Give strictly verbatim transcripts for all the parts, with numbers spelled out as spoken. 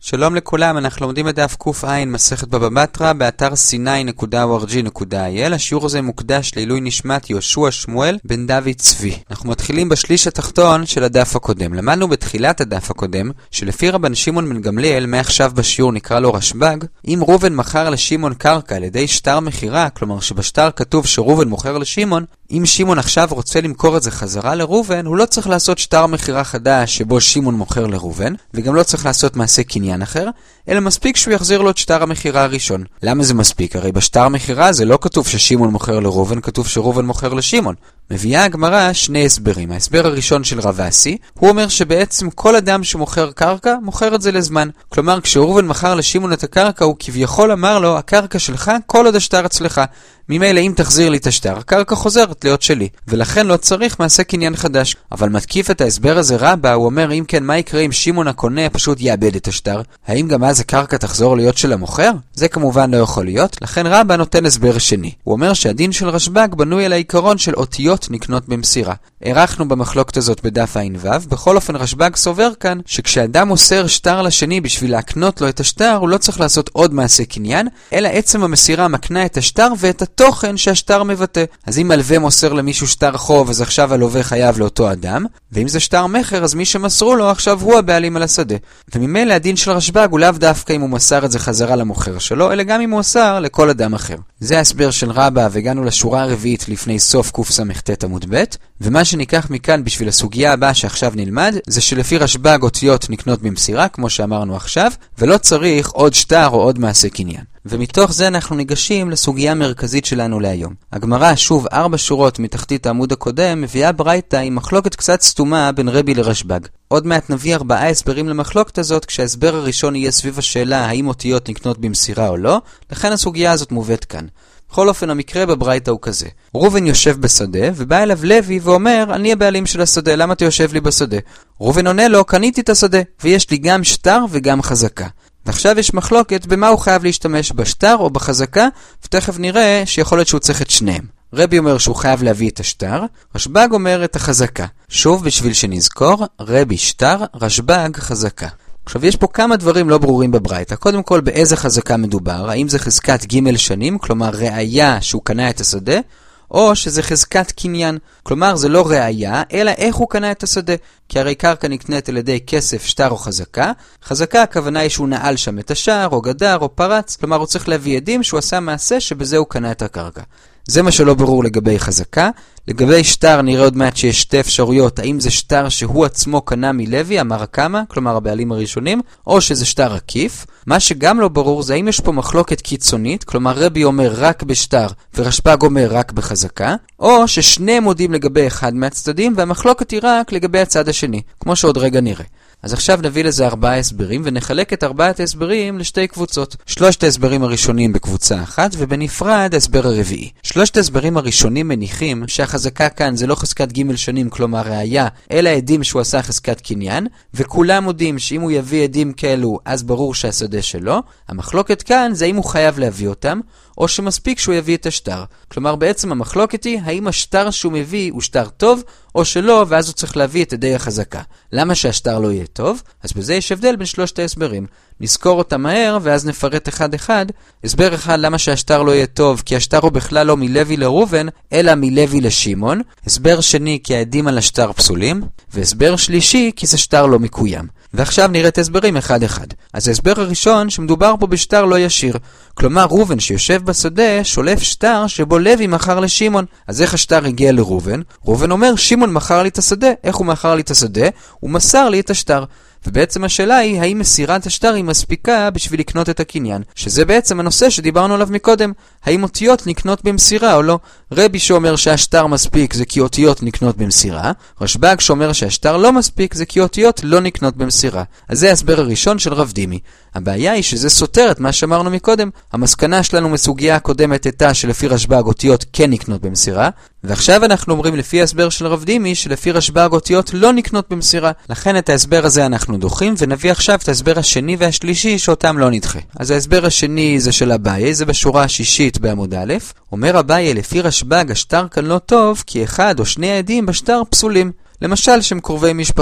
שלום לכולם, אנחנו לומדים את דף ק"ע מסכת בבא בתרא באתר סיני נקודה או אר ג'י נקודה איי אל. השיעור הזה מוקדש לעילוי נשמת יהושע שמואל בן דוד צבי. אנחנו מתחילים בשליש התחתון של הדף הקודם. למדנו בתחילת הדף הקודם שלפי רבן שמעון בן גמליאל, מעכשיו בשיעור נקרא לו רשב"ג, אם ראובן מכר לשמעון קרקע על ידי שטר מחירה, כלומר שבשטר כתוב שראובן מוכר לשמעון, אם שמעון עכשיו רוצה למכור את זה חזרה לראובן, הוא לא צריך לעשות שטר מחירה חדש שבו שמעון מוכר לראובן, וגם לא צריך לעשות מעשה קניין אחר, אלא מספיק שהוא יחזיר לו את שטר המחירה הראשון. למה זה מספיק? הרי בשטר מחירה זה לא כתוב ששמעון מוכר לראובן, כתוב שראובן מוכר לשמעון. מביאה הגמרא שני הסברים. ההסבר הראשון של רב אסי, הוא אומר שבעצם כל אדם שמוכר קרקע, מוכר את זה לזמן. כלומר, כשראובן מכר לשמעון את הקרקע, הוא כביכול אמר לו, הקרקע שלך, כל עוד השטר אצלך. ממילא אם תחזיר לי את השטר, הקרקע חוזרת להיות שלי, ולכן לא צריך מעשה קניין חדש. אבל מתקיף את ההסבר הזה רבא, הוא אומר, אם כן, מה יקרה אם שמעון הקונה פשוט יאבד את השטר? האם גם אז הקרקע תחזור להיות של המוכר? זה כמובן לא יכול להיות, לכן רבא נותן הסבר שני. הוא אומר שהדין של רשב"ג בנוי על העיקרון של אותיות נקנות במסירה. ערכנו במחלוקת הזאת בדף עין וו, בכל אופן רשב"ג סובר כאן שכשאדם מוסר שטר לשני בשביל להקנות לו את השטר, הוא לא צריך לעשות עוד מעשה קניין, אלא עצם המסירה מקנה את השטר ואת התוכן שהשטר מבטא. אז אם מלווה מוסר למישהו שטר חוב, אז עכשיו הלווה חייב לאותו אדם, ואם זה שטר מחר, אז מי שמסרו לו עכשיו הוא הבעלים על השדה. וממילא הדין של רשב"ג הוא לאו דווקא אם הוא מסר את זה חזרה למוכר שלו, אלא גם אם הוא מסר לכל אדם אחר. זה ההסבר של רבא, והגענו לשורה הרביעית לפני סוף קס"ט עמוד ב', ומה שניקח מכאן בשביל הסוגיה הבאה שעכשיו נלמד, זה שלפי רשב"ג אותיות נקנות במסירה, כמו שאמרנו עכשיו, ולא צריך עוד שטר או עוד מעשה קניין. ומתוך זה אנחנו ניגשים לסוגיה המרכזית שלנו להיום. הגמרא, שוב ארבע שורות מתחתית העמוד הקודם, מביאה ברייתא עם מחלוקת קצת סתומה בין רבי לרשב"ג. עוד מעט נביא ארבעה הסברים למחלוקת הזאת, כשההסבר הראשון יהיה סביב השאלה האם אותיות נקנות במסירה או לא, לכן הסוגיה הזאת מובאת כאן. בכל אופן, המקרה בברייתא הוא כזה. ראובן יושב בשדה, ובא אליו לוי ואומר, אני הבעלים של השדה, למה אתה יושב לי בשדה? ראובן עונה לו, קניתי את השדה, ויש לי גם שטר וגם חזקה. ועכשיו יש מחלוקת במה הוא חייב להשתמש, בשטר או בחזקה, ותכף נראה שיכול להיות שהוא צריך את שניהם. רבי אומר שהוא חייב להביא את השטר, רשב"ג אומר את החזקה. שוב, בשביל שנזכור, רבי שטר, רשב"ג חזקה. עכשיו יש פה כמה דברים לא ברורים בברייתא. קודם כל, באיזה חזקה מדובר? האם זה חזקת ג' שנים, כלומר ראיה שהוא קנה את השדה, או שזה חזקת קניין, כלומר זה לא ראיה, אלא איך הוא קנה את השדה. כי הרי קרקע נקנית על ידי כסף, שטר או חזקה. חזקה הכוונה היא שהוא נעל שם את השער, או גדר, או פרץ, כלומר הוא צריך להביא עדים שהוא עשה מעשה שבזה הוא קנה את הקרקע. זה מה שלא ברור לגבי חזקה. לגבי שטר נראה עוד מעט שיש שתי אפשרויות, האם זה שטר שהוא עצמו קנה מלוי, אמר כמה, כלומר הבעלים הראשונים, או שזה שטר עקיף. מה שגם לא ברור זה האם יש פה מחלוקת קיצונית, כלומר רבי אומר רק בשטר ורשב"ג אומר רק בחזקה, או ששניהם מודים לגבי אחד מהצדדים והמחלוקת היא רק לגבי הצד השני, כמו שעוד רגע נראה. אז עכשיו נביא לזה ארבעה הסברים, ונחלק את ארבעת ההסברים לשתי קבוצות. שלושת ההסברים הראשונים בקבוצה אחת, ובנפרד ההסבר הרביעי. שלושת ההסברים הראשונים מניחים שהחזקה כאן זה לא חזקת ג' שנים, כלומר ראיה, אלא עדים שהוא עשה חזקת קניין, וכולם מודים שאם הוא יביא עדים כאלו, אז ברור שהשדה שלו. המחלוקת כאן זה אם הוא חייב להביא אותם, או שמספיק שהוא יביא את השטר. כלומר, בעצם המחלוקת היא האם השטר שהוא מביא הוא שטר טוב, או שלא, ואז הוא צריך להביא את ידי החזקה. למה שהשטר לא יהיה טוב? אז בזה יש הבדל בין שלושת ההסברים. נזכור אותם מהר, ואז נפרט אחד אחד. הסבר אחד, למה שהשטר לא יהיה טוב, כי השטר הוא בכלל לא מלוי לראובן, אלא מלוי לשמעון. הסבר שני, כי העדים על השטר פסולים. והסבר שלישי, כי זה שטר לא מקוים. ועכשיו נראה את הסברים אחד אחד. אז ההסבר הראשון, שמדובר פה בשטר לא ישיר. כלומר, ראובן שיושב בשדה, שולף שטר שבו לוי מכר לשמעון. אז איך השטר הגיע לראובן? ראובן אומר, שמעון מכר לי את השדה. איך הוא מכר לי את השדה? הוא מסר לי את השטר. ובעצם השאלה היא, האם מסירת השטר היא מספיקה בשביל לקנות את הקניין? שזה בעצם הנושא שדיברנו עליו מקודם. האם אותיות נקנות במסירה או לא? רבי שאומר שהשטר מספיק זה כי אותיות נקנות במסירה. רשב"ג שאומר שהשטר לא מספיק זה כי אותיות לא נקנות במסירה. אז זה ההסבר הראשון של רב דימי. הבעיה היא שזה סותר את מה שאמרנו מקודם. המסקנה שלנו מסוגיה הקודמת הייתה שלפי רשב"ג אותיות כן נקנות במסירה, ועכשיו אנחנו אומרים לפי ההסבר של רב דימי שלפי רשב"ג אותיות לא נקנות במסירה. לכן את ההסבר הזה אנחנו דוחים, ונביא עכשיו את ההסבר השני והשלישי שאותם לא נדחה. אז ההסבר השני זה של אביי, זה בשורה השישית בעמוד א'. אומר אביי, לפי רשב"ג השטר כאן לא טוב כי אחד או שני העדים בשטר פסולים. למשל שהם קרובי משפחה.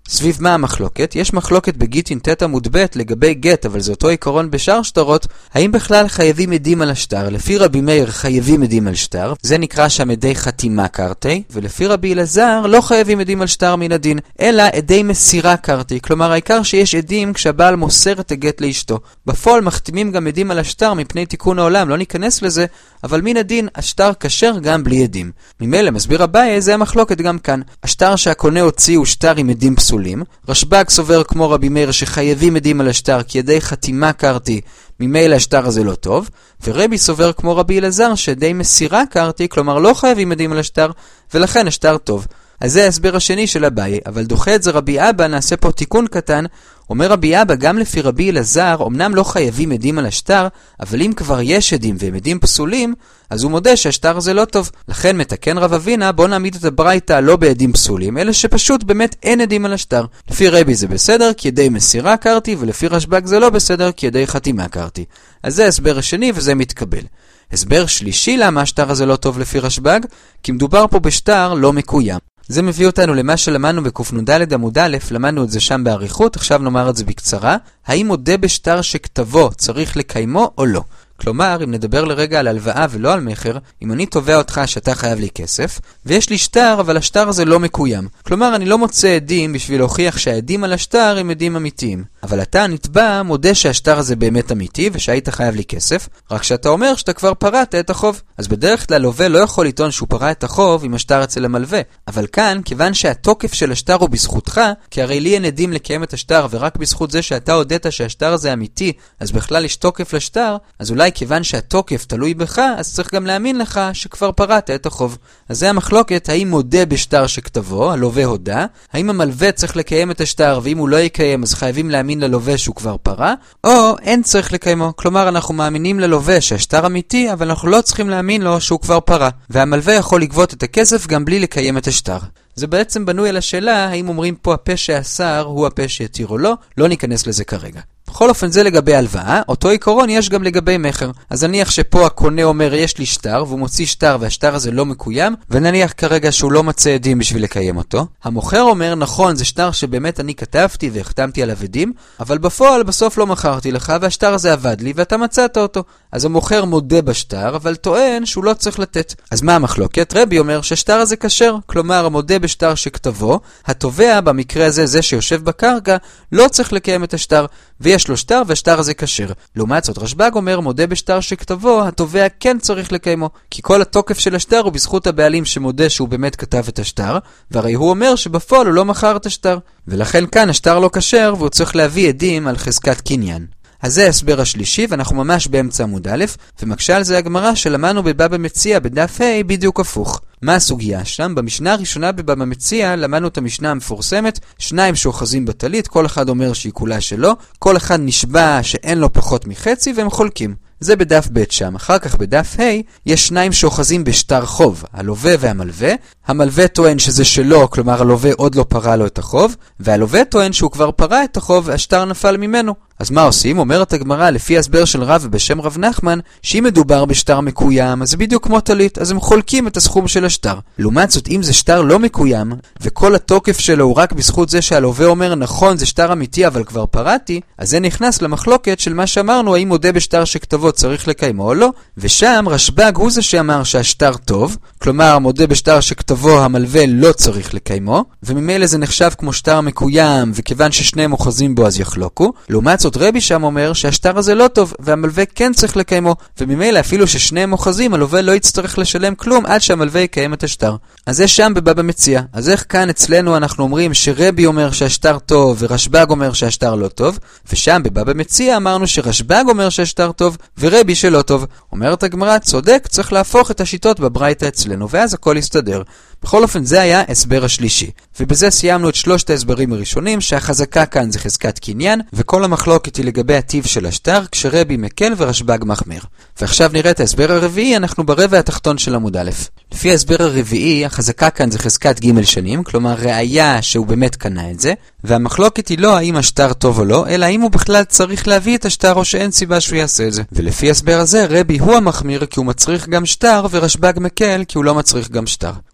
סביב מה המחלוקת? יש מחלוקת בגיטין תת עמוד ב' לגבי גט, אבל זה אותו עיקרון בשאר שטרות. האם בכלל חייבים עדים על השטר? לפי רבי מאיר חייבים עדים על שטר, זה נקרא שם עדי חתימה קרתי, ולפי רבי אלעזר לא חייבים עדים על שטר מן הדין, אלא עדי מסירה קרתי. כלומר, העיקר שיש עדים כשהבעל מוסר את הגט לאשתו. בפועל מחתימים גם עדים על השטר מפני תיקון העולם, לא ניכנס לזה, אבל מן הדין השטר כשר גם בלי עדים. ממילא מסביר אביי, זה המחלוקת גם כאן. השטר שהקונה הוציא הוא שטר עם עדים פסולים. רשב"ג סובר כמו רבי מאיר שחייבים עדים על השטר כי ידי חתימה קרתי, ממילא השטר הזה לא טוב, ורבי סובר כמו רבי אלעזר שדי מסירה קרתי, כלומר לא חייבים עדים על השטר, ולכן השטר טוב. אז זה ההסבר השני של אביי, אבל דוחה את זה רבי אבא, נעשה פה תיקון קטן. אומר רבי אבא, גם לפי רבי אלעזר, אמנם לא חייבים עדים על השטר, אבל אם כבר יש עדים והם עדים פסולים, אז הוא מודה שהשטר הזה לא טוב. לכן מתקן רב אבינה, בוא נעמיד את הברייתא לא בעדים פסולים, אלא שפשוט באמת אין עדים על השטר. לפי רבי זה בסדר, כי ידי מסירה קרתי, ולפי רשב"ג זה לא בסדר, כי ידי חתימה קרתי. אז זה ההסבר השני וזה מתקבל. הסבר שלישי למה השטר הזה לא טוב לפי רשב"ג, כי מדובר פה בשטר לא מקוים. זה מביא אותנו למה שלמדנו בקנ"ד עמוד א', למדנו את זה שם בעריכות, עכשיו נאמר את זה בקצרה. האם מודה בשטר שכתבו צריך לקיימו או לא? כלומר, אם נדבר לרגע על הלוואה ולא על מחר, אם אני תובע אותך שאתה חייב לי כסף, ויש לי שטר, אבל השטר הזה לא מקוים. כלומר, אני לא מוצא עדים בשביל להוכיח שהעדים על השטר הם עדים אמיתיים. אבל אתה נתבע מודה שהשטר הזה באמת אמיתי ושהיית חייב לי כסף, רק שאתה אומר שאתה כבר פרעת את החוב. אז בדרך כלל לווה לא יכול לטעון שהוא פרע את החוב עם השטר אצל המלווה. אבל כאן, כיוון שהתוקף של השטר הוא בזכותך, כי הרי לי אין עדים לקיים את השטר, ורק בזכות זה שאתה הודית שהשטר הזה אמיתי, אז בכלל יש תוקף לשטר, אז אולי כיוון שהתוקף תלוי בך, אז צריך גם להאמין לך שכבר פרעת את החוב. אז זה המחלוקת, האם מודה בשטר שכתבו, הלווה הודה, האם המלווה צריך לקיים את השטר, ואם הוא לא יקיים, אז חייבים להאמין ללווה שהוא כבר פרע, או אין צריך לקיימו. כלומר, אנחנו מאמינים ללווה שהשטר אמיתי, אבל אנחנו לא צריכים להאמין לו שהוא כבר פרע. והמלווה יכול לגבות את הכסף גם בלי לקיים את השטר. זה בעצם בנוי על השאלה, האם אומרים פה הפה שאסר הוא הפה שיתיר או לא, לא ניכנס לזה כרגע. בכל אופן זה לגבי הלוואה, אותו עיקרון יש גם לגבי מחר. אז נניח שפה הקונה אומר יש לי שטר, והוא מוציא שטר והשטר הזה לא מקוים, ונניח כרגע שהוא לא מצא עדים בשביל לקיים אותו. המוכר אומר נכון, זה שטר שבאמת אני כתבתי והחתמתי עליו עדים, אבל בפועל בסוף לא מכרתי לך והשטר הזה עבד לי ואתה מצאת אותו. אז המוכר מודה בשטר, אבל טוען שהוא לא צריך לתת. אז מה המחלוקת? רבי אומר שהשטר הזה כשר, כלומר המודה בשטר שכתבו, התובע במקרה הזה, זה שיושב בקרקע, לא צריך לקיים את השטר, ויש לו שטר והשטר הזה כשר. לעומת זאת רשב"ג אומר מודה בשטר שכתבו, התובע כן צריך לקיימו, כי כל התוקף של השטר הוא בזכות הבעלים שמודה שהוא באמת כתב את השטר, והרי הוא אומר שבפועל הוא לא מכר את השטר, ולכן כאן השטר לא כשר והוא צריך להביא עדים על חזקת קניין. אז זה ההסבר השלישי, ואנחנו ממש באמצע עמוד א', ומקשה על זה הגמרא שלמדנו בבבא מציעא בדף ה' בדיוק הפוך. מה הסוגיה שם? במשנה הראשונה בבבא מציעא למדנו את המשנה המפורסמת, שניים שאוחזים בטלית, כל אחד אומר שהיא כולה שלו, כל אחד נשבע שאין לו פחות מחצי והם חולקים. זה בדף ב' שם. אחר כך בדף ה' יש שניים שאוחזים בשטר חוב, הלווה והמלווה. המלווה טוען שזה שלו, כלומר הלווה עוד לא פרע לו את החוב, והלווה טוען שהוא כבר פרע את החוב והשטר נפל ממנו. אז מה עושים? אומרת הגמרא לפי הסבר של רב בשם רב נחמן, שאם מדובר בשטר מקוים, אז בדיוק כמו טלית, אז הם חולקים את הסכום של השטר. לעומת זאת, אם זה שטר לא מקוים, וכל התוקף שלו הוא רק בזכות זה שהלווה אומר נכון זה שטר אמיתי אבל כבר פרעתי, אז זה נכנס למחלוקת של מה שאמרנו, האם מודה בשטר שכתבו צריך לקיימו או לא, ושם רשב"ג הוא זה שאמר שהשטר טוב, כלומר מודה בשטר שכתבו המלווה לא צריך לקיימו, וממילא זה נחשב כמו שטר מקוים, וכיוון ששניהם אוחזים בו אז יחלוקו. לעומת זאת רבי שם אומר שהשטר הזה לא טוב, והמלווה כן צריך לקיימו, וממילא אפילו ששניהם אוחזים, הלווה לא יצטרך לשלם כלום עד שהמלווה יקיים את השטר. אז זה שם בבבא מציעא. אז איך כאן אצלנו אנחנו אומרים שרבי אומר שהשטר טוב, ורשב"ג אומר שהשטר לא טוב, ושם בבבא מציעא אמרנו שרשב"ג אומר שהשטר טוב, ורבי שלא טוב. אומרת הגמרא, צודק, צריך להפוך את השיטות בברייתא אצלנו, ואז הכל יסתדר. בכל אופן זה היה הסבר השלישי. ובזה סיימנו את שלושת ההסברים הראשונים, שהחזקה כאן זה חזקת קניין, וכל המחלוקת היא לגבי הטיב של השטר, כשרבי מקל ורשב"ג מחמיר. ועכשיו נראה את ההסבר הרביעי, אנחנו ברבע התחתון של עמוד א'. לפי ההסבר הרביעי, החזקה כאן זה חזקת ג' שנים, כלומר ראיה שהוא באמת קנה את זה, והמחלוקת היא לא האם השטר טוב או לא, אלא האם הוא בכלל צריך להביא את השטר או שאין סיבה שהוא יעשה את זה. ולפי ההסבר הזה, רבי הוא המחמיר כי הוא מצריך גם שטר, ורשב"ג מקל כי הוא לא מצריך גם שטר.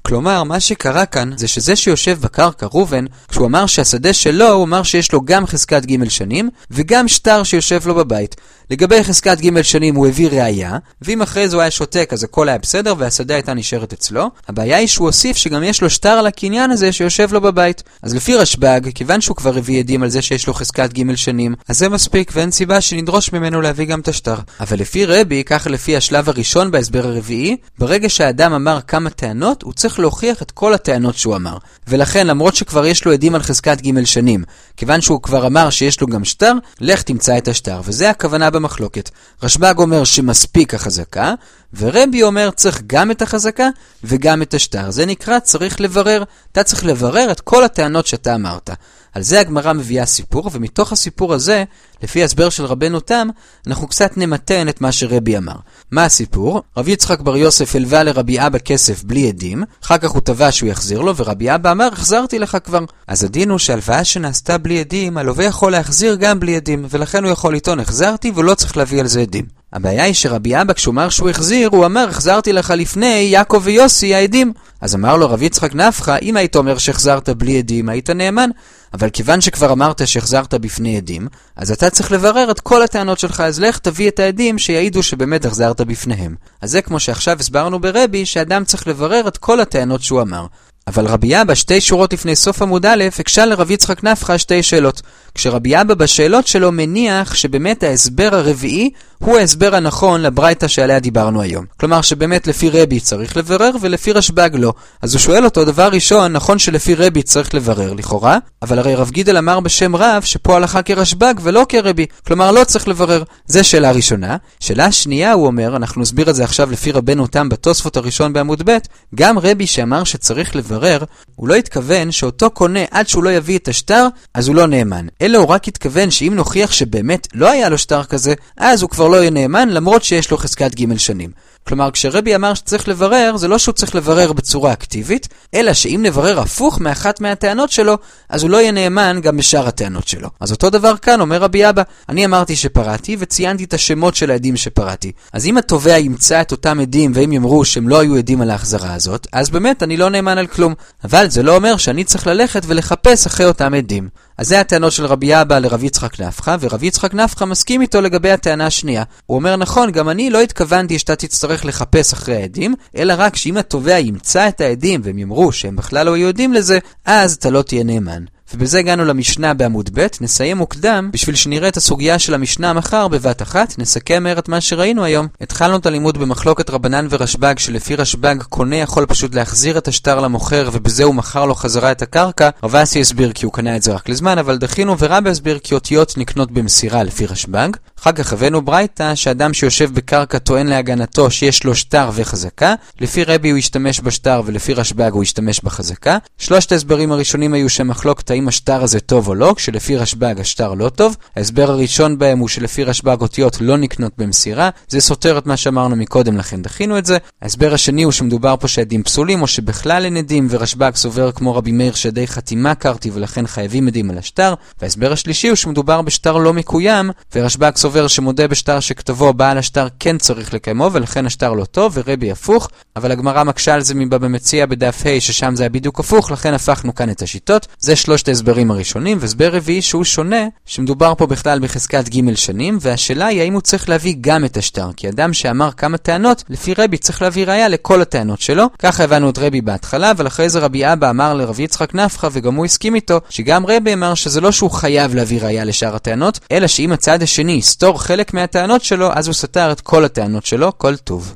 כלומר, מה שקרה כאן זה שזה שיושב בקרקע ראובן, כשהוא אמר שהשדה שלו, הוא אמר שיש לו גם חזקת ג' שנים, וגם שטר שיושב לו בבית. לגבי חזקת ג' שנים הוא הביא ראייה, ואם אחרי זה הוא היה שותק אז הכל היה בסדר והשדה הייתה נשארת אצלו. הבעיה היא שהוא הוסיף שגם יש לו שטר על הקניין הזה שיושב לו בבית. אז לפי רשב"ג, כיוון שהוא כבר הביא עדים על זה שיש לו חזקת ג' שנים, אז זה מספיק ואין סיבה שנדרוש ממנו להביא גם את השטר. אבל לפי רבי, ככה לפי השלב הראשון בהסבר הרביעי, ברגע שהאדם אמר כמה טענות, הוא צריך להוכיח את כל הטענות שהוא אמר. ולכן, למרות שכבר יש לו עדים על חזקת ג' שנים, כיוון שהוא כבר אמר שיש לו גם שטר, לך תמצא את השטר. וזה הכוונה במחלוקת. רשב"ג אומר שמספיק החזקה, ורבי אומר צריך גם את החזקה וגם את השטר. זה נקרא צריך לברר. אתה צריך לברר את כל הטענות שאתה אמרת. על זה הגמרא מביאה סיפור, ומתוך הסיפור הזה, לפי הסבר של רבנו תם, אנחנו קצת נמתן את מה שרבי אמר. מה הסיפור? רבי יצחק בר יוסף הלווה לרבי אבא כסף בלי עדים, אחר כך הוא תבע שהוא יחזיר לו, ורבי אבא אמר, החזרתי לך כבר. אז הדין הוא שהלוואה שנעשתה בלי עדים, הלווה יכול להחזיר גם בלי עדים, ולכן הוא יכול לטעון, החזרתי ולא צריך להביא על זה עדים. הבעיה היא שרבי אבא כשהוא אמר שהוא החזיר, הוא אמר, החזרתי לך לפני יעקב ויוסי העדים. אז אמר לו רבי יצחק נפחא, אם היית אומר שהחזרת בלי עדים, היית נאמן. אבל כיוון שכבר אמרת שהחזרת בפני עדים, אז אתה צריך לברר את כל הטענות שלך, אז לך תביא את העדים שיעידו שבאמת החזרת בפניהם. אז זה כמו שעכשיו הסברנו ברבי, שאדם צריך לברר את כל הטענות שהוא אמר. אבל רבי אבא שתי שורות לפני סוף עמוד א' הקשה לרבי יצחק נפחא שתי שאלות. כשרבי אבא בשאלות שלו מניח שבאמת ההסבר הרביעי הוא ההסבר הנכון לברייתא שעליה דיברנו היום. כלומר שבאמת לפי רבי צריך לברר ולפי רשב"ג לא. אז הוא שואל אותו דבר ראשון, נכון שלפי רבי צריך לברר לכאורה, אבל הרי רב גידל אמר בשם רב שפה הלכה כרשב"ג ולא כרבי. כלומר לא צריך לברר. זה שאלה ראשונה. שאלה שנייה הוא אומר, אנחנו נסביר את זה עכשיו לפי רבנו תם בתוספות הראשון בעמוד ב', גם רבי שאמר שצריך לברר, הוא לא התכוון שאותו קונה עד שהוא לא יביא את השטר, אז הוא לא נאמן. אלא הוא רק התכוון שאם נוכיח שבאמת לא היה לו שטר כזה, אז הוא כבר לא יהיה נאמן למרות שיש לו חזקת ג' שנים. כלומר, כשרבי אמר שצריך לברר, זה לא שהוא צריך לברר בצורה אקטיבית, אלא שאם נברר הפוך מאחת מהטענות שלו, אז הוא לא יהיה נאמן גם בשאר הטענות שלו. אז אותו דבר כאן אומר רבי אבא, אני אמרתי שפרעתי וציינתי את השמות של העדים שפרעתי. אז אם התובע ימצא את אותם עדים והם יאמרו שהם לא היו עדים על ההחזרה הזאת, אז באמת אני לא נאמן על כלום. אבל זה לא אומר שאני צריך ללכת ולחפש אחרי אותם עדים. אז זה הטענות של רבי אבא לרבי יצחק נפחא, ורבי יצחק נפחא מסכים איתו לגבי הטענה השנייה. הוא אומר, נכון, גם אני לא התכוונתי שאתה תצטרך לחפש אחרי העדים, אלא רק שאם התובע ימצא את העדים והם יאמרו שהם בכלל לא יודעים לזה, אז אתה לא תהיה נאמן. ובזה הגענו למשנה בעמוד ב', נסיים מוקדם, בשביל שנראה את הסוגיה של המשנה מחר בבת אחת, נסכם מהר את מה שראינו היום. התחלנו את הלימוד במחלוקת רבנן ורשב"ג, שלפי רשב"ג קונה יכול פשוט להחזיר את השטר למוכר, ובזה הוא מכר לו חזרה את הקרקע. רב אסי הסביר כי הוא קנה את זה רק לזמן, אבל דחינו ורבי הסביר כי אותיות נקנות במסירה לפי רשב"ג. אחר כך הבאנו ברייתא שאדם שיושב בקרקע טוען להגנתו שיש לו שטר וחזקה, לפי רבי הוא ישתמש בשטר ולפי רשב"ג הוא ישתמש בחזקה. שלושת ההסברים הראשונים היו שמחלוקת האם השטר הזה טוב או לא, כשלפי רשב"ג השטר לא טוב. ההסבר הראשון בהם הוא שלפי רשב"ג אותיות לא נקנות במסירה, זה סותר את מה שאמרנו מקודם, לכן דחינו את זה. ההסבר השני הוא שמדובר פה שעדים פסולים או שבכלל אין עדים, ורשב"ג סובר כמו רבי מאיר שעדי חתימה קרתי ולכן חייבים עדים על השטר. וההסבר השלישי הוא שמדובר בשטר לא מקוים, ורשב"ג סובר שמודה בשטר שכתבו בעל השטר כן צריך לקיימו ולכן השטר לא טוב, ורבי הפוך. אבל הגמרא מקשה על זה מבבא מציעא בדף ה' ששם זה היה בדיוק הפוך, לכן הפכנו כאן את השיטות. זה שלושת ההסברים הראשונים, והסבר רביעי שהוא שונה, שמדובר פה בכלל בחזקת ג' שנים, והשאלה היא האם הוא צריך להביא גם את השטר, כי אדם שאמר כמה טענות, לפי רבי צריך להביא ראיה לכל הטענות שלו. ככה הבנו את רבי בהתחלה, אבל אחרי זה רבי אבא אמר לרבי יצחק נפחא, וגם הוא הסכים איתו, שגם רבי אמר שזה לא שהוא חייב להביא ראיה לשאר הטענות, אלא שאם הצד השני יסתור חלק מהטענות שלו, אז הוא סתר את כל הטענות שלו. כל טוב.